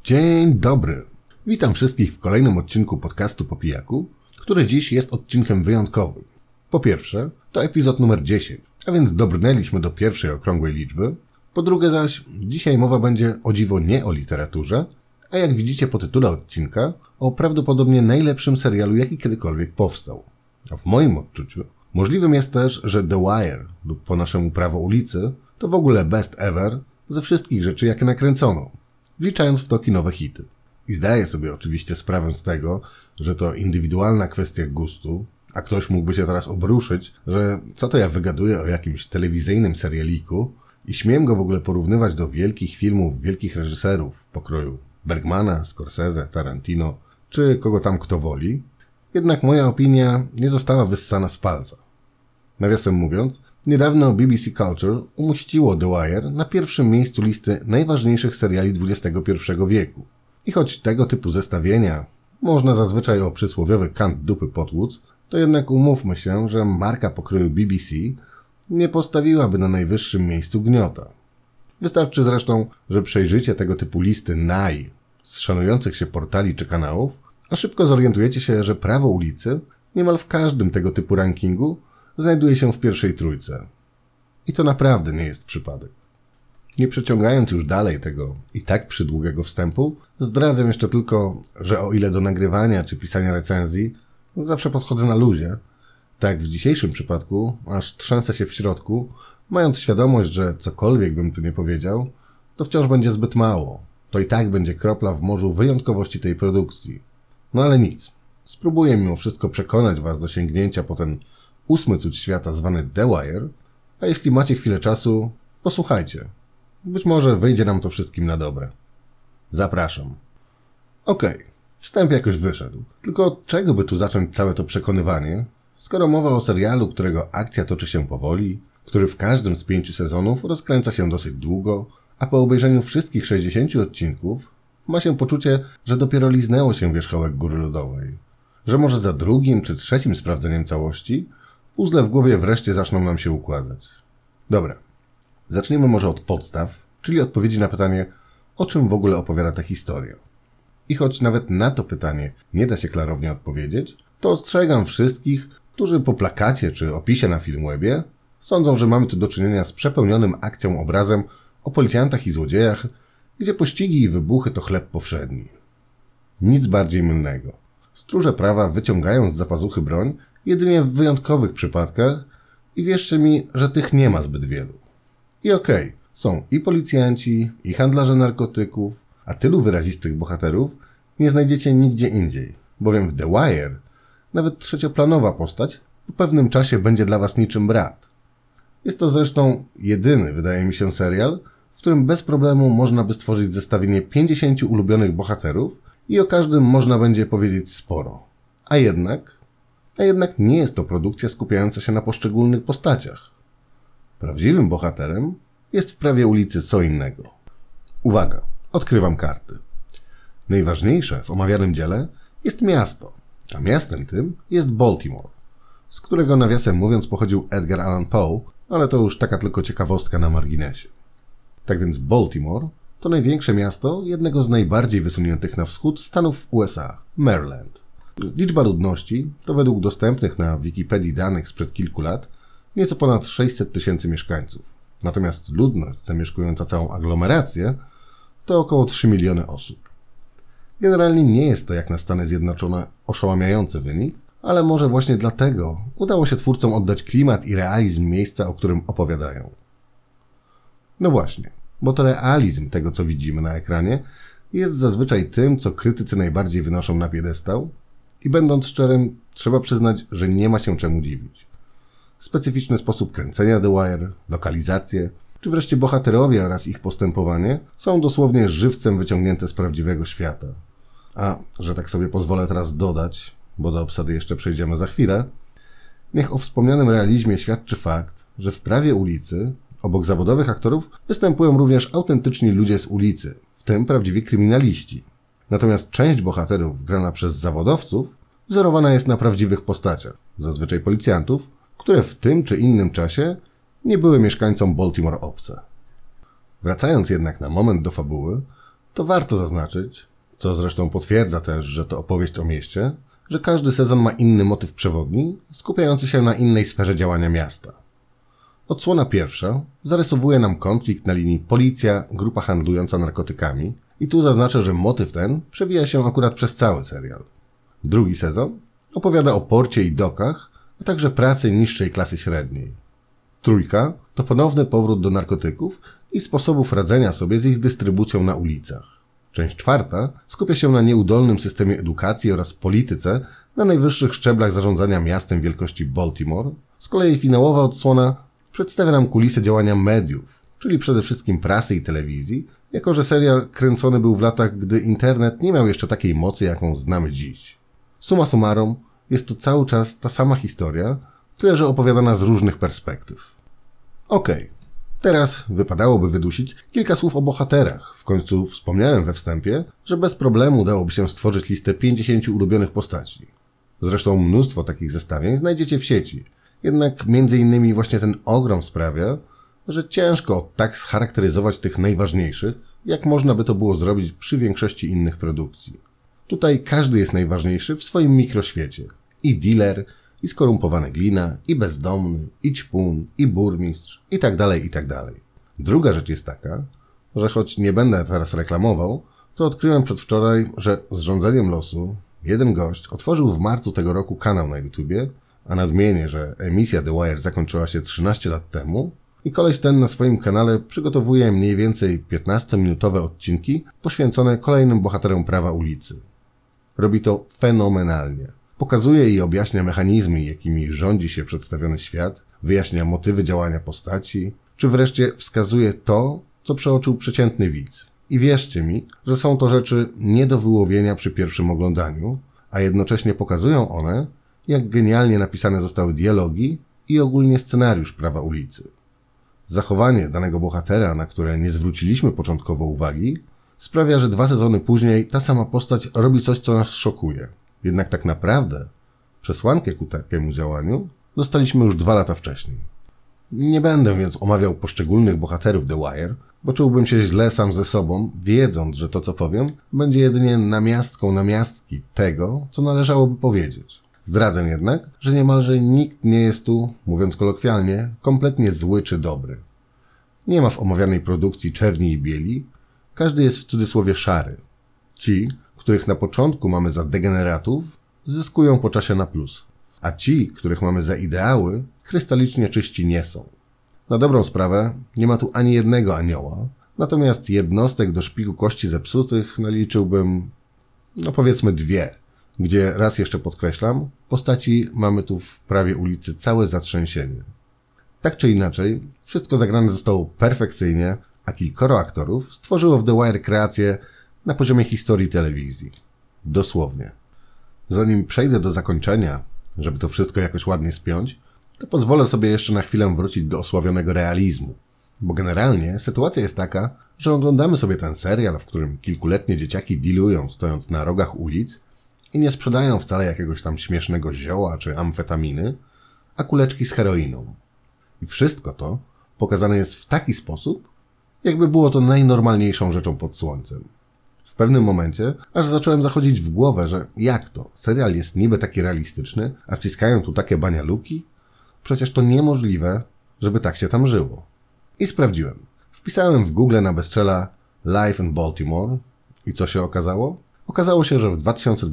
Dzień dobry. Witam wszystkich w kolejnym odcinku podcastu Po Pijaku, który dziś jest odcinkiem wyjątkowym. Po pierwsze, to epizod numer 10, a więc dobrnęliśmy do pierwszej okrągłej liczby. Po drugie zaś, dzisiaj mowa będzie o dziwo nie o literaturze, a jak widzicie po tytule odcinka, o prawdopodobnie najlepszym serialu, jaki kiedykolwiek powstał. A w moim odczuciu możliwym jest też, że The Wire lub po naszemu Prawo ulicy to w ogóle best ever ze wszystkich rzeczy, jakie nakręcono, wliczając w to kinowe hity. I zdaję sobie oczywiście sprawę z tego, że to indywidualna kwestia gustu, a ktoś mógłby się teraz obruszyć, że co to ja wygaduję o jakimś telewizyjnym serialiku i śmiem go w ogóle porównywać do wielkich filmów, wielkich reżyserów pokroju Bergmana, Scorsese, Tarantino, czy kogo tam kto woli. Jednak moja opinia nie została wyssana z palca. Nawiasem mówiąc, niedawno BBC Culture umieściło The Wire na pierwszym miejscu listy najważniejszych seriali XXI wieku. I choć tego typu zestawienia można zazwyczaj o przysłowiowy kant dupy potłuc, to jednak umówmy się, że marka pokroju BBC nie postawiłaby na najwyższym miejscu gniota. Wystarczy zresztą, że przejrzycie tego typu listy z szanujących się portali czy kanałów, a szybko zorientujecie się, że Prawo ulicy niemal w każdym tego typu rankingu znajduje się w pierwszej trójce. I to naprawdę nie jest przypadek. Nie przeciągając już dalej tego i tak przydługego wstępu, zdradzę jeszcze tylko, że o ile do nagrywania czy pisania recenzji zawsze podchodzę na luzie, tak w dzisiejszym przypadku aż trzęsę się w środku, mając świadomość, że cokolwiek bym tu nie powiedział, to wciąż będzie zbyt mało. To i tak będzie kropla w morzu wyjątkowości tej produkcji. No ale nic. Spróbuję mimo wszystko przekonać was do sięgnięcia po ten 8. cud świata zwany The Wire, a jeśli macie chwilę czasu, posłuchajcie. Być może wyjdzie nam to wszystkim na dobre. Zapraszam. Okej, wstęp jakoś wyszedł. Tylko od czego by tu zacząć całe to przekonywanie, skoro mowa o serialu, którego akcja toczy się powoli, który w każdym z 5 sezonów rozkręca się dosyć długo, a po obejrzeniu wszystkich 60 odcinków ma się poczucie, że dopiero liznęło się wierzchołek góry lodowej. Że może za drugim czy trzecim sprawdzeniem całości puzzle w głowie wreszcie zaczną nam się układać. Dobra, zacznijmy może od podstaw, czyli odpowiedzi na pytanie, o czym w ogóle opowiada ta historia. I choć nawet na to pytanie nie da się klarownie odpowiedzieć, to ostrzegam wszystkich, którzy po plakacie czy opisie na Filmwebie sądzą, że mamy tu do czynienia z przepełnionym akcją obrazem o policjantach i złodziejach, gdzie pościgi i wybuchy to chleb powszedni. Nic bardziej mylnego. Stróże prawa wyciągają z zapazuchy broń jedynie w wyjątkowych przypadkach i wierzcie mi, że tych nie ma zbyt wielu. I okej, są i policjanci, i handlarze narkotyków, a tylu wyrazistych bohaterów nie znajdziecie nigdzie indziej, bowiem w The Wire nawet trzecioplanowa postać po pewnym czasie będzie dla was niczym brat. Jest to zresztą jedyny, wydaje mi się, serial, w którym bez problemu można by stworzyć zestawienie 50 ulubionych bohaterów i o każdym można będzie powiedzieć sporo. A jednak nie jest to produkcja skupiająca się na poszczególnych postaciach. Prawdziwym bohaterem jest w Prawie ulicy co innego. Uwaga, odkrywam karty. Najważniejsze w omawianym dziele jest miasto, a miastem tym jest Baltimore, z którego nawiasem mówiąc pochodził Edgar Allan Poe, ale to już taka tylko ciekawostka na marginesie. Tak więc Baltimore to największe miasto jednego z najbardziej wysuniętych na wschód stanów USA, Maryland. Liczba ludności to według dostępnych na Wikipedii danych sprzed kilku lat nieco ponad 600 000 mieszkańców. Natomiast ludność zamieszkująca całą aglomerację to około 3 miliony osób. Generalnie nie jest to jak na Stany Zjednoczone oszałamiający wynik, ale może właśnie dlatego udało się twórcom oddać klimat i realizm miejsca, o którym opowiadają. No właśnie, bo to realizm tego, co widzimy na ekranie, jest zazwyczaj tym, co krytycy najbardziej wynoszą na piedestał i będąc szczerym, trzeba przyznać, że nie ma się czemu dziwić. Specyficzny sposób kręcenia The Wire, lokalizacje, czy wreszcie bohaterowie oraz ich postępowanie są dosłownie żywcem wyciągnięte z prawdziwego świata. A, że tak sobie pozwolę teraz dodać, bo do obsady jeszcze przejdziemy za chwilę, niech o wspomnianym realizmie świadczy fakt, że w Prawie ulicy obok zawodowych aktorów występują również autentyczni ludzie z ulicy, w tym prawdziwi kryminaliści. Natomiast część bohaterów grana przez zawodowców wzorowana jest na prawdziwych postaciach, zazwyczaj policjantów, które w tym czy innym czasie nie były mieszkańcom Baltimore obce. Wracając jednak na moment do fabuły, To warto zaznaczyć, co zresztą potwierdza też, że to opowieść o mieście, że każdy sezon ma inny motyw przewodni, skupiający się na innej sferze działania miasta. Odsłona pierwsza zarysowuje nam konflikt na linii policja, grupa handlująca narkotykami i tu zaznaczę, że motyw ten przewija się akurat przez cały serial. Drugi sezon opowiada o porcie i dokach, a także pracy niższej klasy średniej. Trójka to ponowny powrót do narkotyków i sposobów radzenia sobie z ich dystrybucją na ulicach. Część czwarta skupia się na nieudolnym systemie edukacji oraz polityce na najwyższych szczeblach zarządzania miastem wielkości Baltimore. Z kolei finałowa odsłona przedstawia nam kulisy działania mediów, czyli przede wszystkim prasy i telewizji, jako że serial kręcony był w latach, gdy internet nie miał jeszcze takiej mocy, jaką znamy dziś. Summa summarum, jest to cały czas ta sama historia, tyle że opowiadana z różnych perspektyw. Okej, teraz wypadałoby wydusić kilka słów o bohaterach. W końcu wspomniałem we wstępie, że bez problemu dałoby się stworzyć listę 50 ulubionych postaci. Zresztą mnóstwo takich zestawień znajdziecie w sieci. Jednak między innymi właśnie ten ogrom sprawia, że ciężko tak scharakteryzować tych najważniejszych, jak można by to było zrobić przy większości innych produkcji. Tutaj każdy jest najważniejszy w swoim mikroświecie. I dealer, i skorumpowany glina, i bezdomny, i ćpun, i burmistrz, i tak dalej, i tak dalej. Druga rzecz jest taka, że choć nie będę teraz reklamował, to odkryłem przedwczoraj, że z rządzeniem losu jeden gość otworzył w marcu tego roku kanał na YouTubie, a nadmienię, że emisja The Wire zakończyła się 13 lat temu i koleś ten na swoim kanale przygotowuje mniej więcej 15-minutowe odcinki poświęcone kolejnym bohaterom prawa ulicy. Robi to fenomenalnie. Pokazuje i objaśnia mechanizmy, jakimi rządzi się przedstawiony świat, wyjaśnia motywy działania postaci, czy wreszcie wskazuje to, co przeoczył przeciętny widz. I wierzcie mi, że są to rzeczy nie do wyłowienia przy pierwszym oglądaniu, a jednocześnie pokazują one, jak genialnie napisane zostały dialogi i ogólnie scenariusz prawa ulicy. Zachowanie danego bohatera, na które nie zwróciliśmy początkowo uwagi, sprawia, że 2 sezony później ta sama postać robi coś, co nas szokuje. Jednak tak naprawdę przesłankę ku takiemu działaniu dostaliśmy już 2 lata wcześniej. Nie będę więc omawiał poszczególnych bohaterów The Wire, bo czułbym się źle sam ze sobą, wiedząc, że to co powiem będzie jedynie namiastką namiastki tego, co należałoby powiedzieć. Zdradzę jednak, że niemalże nikt nie jest tu, mówiąc kolokwialnie, kompletnie zły czy dobry. Nie ma w omawianej produkcji czerni i bieli, każdy jest w cudzysłowie szary. Ci, których na początku mamy za degeneratów, zyskują po czasie na plus, a ci, których mamy za ideały, krystalicznie czyści nie są. Na dobrą sprawę nie ma tu ani jednego anioła, natomiast jednostek do szpiku kości zepsutych naliczyłbym, powiedzmy 2, gdzie raz jeszcze podkreślam, postaci mamy tu w prawie ulicy całe zatrzęsienie. Tak czy inaczej, wszystko zagrane zostało perfekcyjnie, a kilkoro aktorów stworzyło w The Wire kreację na poziomie historii telewizji. Dosłownie. Zanim przejdę do zakończenia, żeby to wszystko jakoś ładnie spiąć, to pozwolę sobie jeszcze na chwilę wrócić do osławionego realizmu. Bo generalnie sytuacja jest taka, że oglądamy sobie ten serial, w którym kilkuletnie dzieciaki dealują stojąc na rogach ulic i nie sprzedają wcale jakiegoś tam śmiesznego zioła czy amfetaminy, a kuleczki z heroiną. I wszystko to pokazane jest w taki sposób, jakby było to najnormalniejszą rzeczą pod słońcem. W pewnym momencie aż zacząłem zachodzić w głowę, że jak to? Serial jest niby taki realistyczny, a wciskają tu takie banialuki? Przecież to niemożliwe, żeby tak się tam żyło. I sprawdziłem. Wpisałem w Google na bezczela Life in Baltimore i co się okazało? Okazało się, że w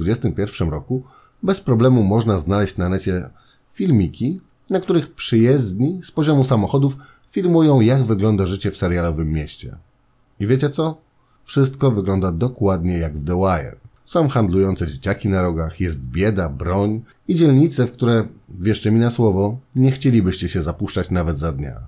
2021 roku bez problemu można znaleźć na necie filmiki, na których przyjezdni z poziomu samochodów filmują, jak wygląda życie w serialowym mieście. I wiecie co? Wszystko wygląda dokładnie jak w The Wire. Są handlujące dzieciaki na rogach, jest bieda, broń i dzielnice, w które, wierzcie mi na słowo, nie chcielibyście się zapuszczać nawet za dnia.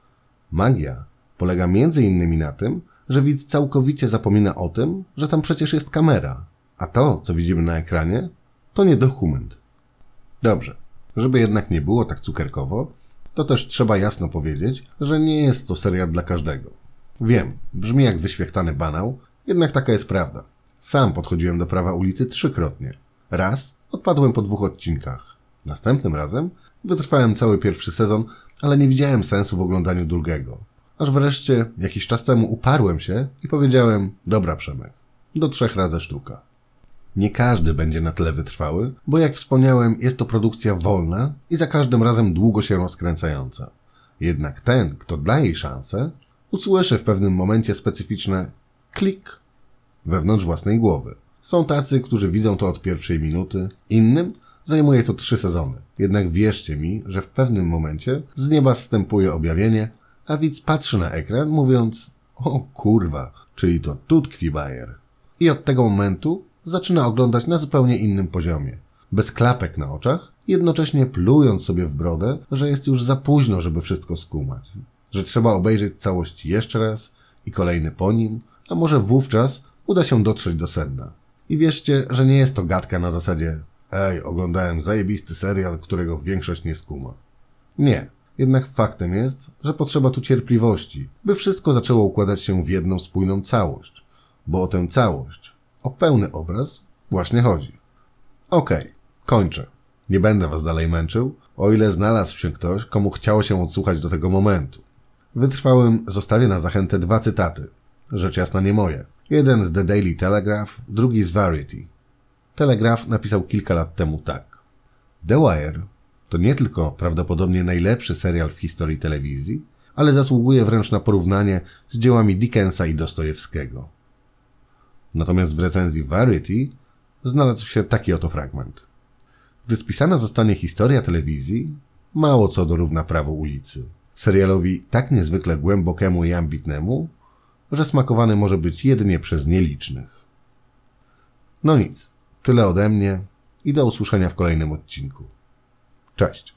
Magia polega m.in. na tym, że widz całkowicie zapomina o tym, że tam przecież jest kamera, a to, co widzimy na ekranie, to nie dokument. Dobrze, żeby jednak nie było tak cukierkowo, to też trzeba jasno powiedzieć, że nie jest to serial dla każdego. Wiem, brzmi jak wyświechtany banał, jednak taka jest prawda. Sam podchodziłem do prawa ulicy 3-krotnie. Raz odpadłem po 2 odcinkach. Następnym razem wytrwałem cały pierwszy sezon, ale nie widziałem sensu w oglądaniu drugiego. Aż wreszcie jakiś czas temu uparłem się i powiedziałem: dobra Przemek, do 3 razy sztuka. Nie każdy będzie na tyle wytrwały, bo jak wspomniałem, jest to produkcja wolna i za każdym razem długo się rozkręcająca. Jednak ten, kto da jej szansę, usłyszy w pewnym momencie specyficzne klik wewnątrz własnej głowy. Są tacy, którzy widzą to od pierwszej minuty, innym zajmuje to 3 sezony. Jednak wierzcie mi, że w pewnym momencie z nieba zstępuje objawienie, a widz patrzy na ekran mówiąc: o kurwa, czyli to tu tkwi bajer. I od tego momentu zaczyna oglądać na zupełnie innym poziomie. Bez klapek na oczach, jednocześnie plując sobie w brodę, że jest już za późno, żeby wszystko skumać. Że trzeba obejrzeć całość jeszcze raz i kolejny po nim, a może wówczas uda się dotrzeć do sedna. I wierzcie, że nie jest to gadka na zasadzie: ej, oglądałem zajebisty serial, którego większość nie skuma. Nie. Jednak faktem jest, że potrzeba tu cierpliwości, by wszystko zaczęło układać się w jedną spójną całość. Bo o tę całość, o pełny obraz właśnie chodzi. Okej, kończę. Nie będę was dalej męczył, o ile znalazł się ktoś, komu chciało się odsłuchać do tego momentu. Wytrwałym zostawię na zachętę 2 cytaty. Rzecz jasna nie moje. Jeden z The Daily Telegraph, drugi z Variety. Telegraph napisał kilka lat temu tak: The Wire to nie tylko prawdopodobnie najlepszy serial w historii telewizji, ale zasługuje wręcz na porównanie z dziełami Dickensa i Dostojewskiego. Natomiast w recenzji Variety znalazł się taki oto fragment. Gdy spisana zostanie historia telewizji, mało co dorówna Prawo ulicy. Serialowi tak niezwykle głębokiemu i ambitnemu, że smakowany może być jedynie przez nielicznych. No nic, tyle ode mnie i do usłyszenia w kolejnym odcinku. Cześć!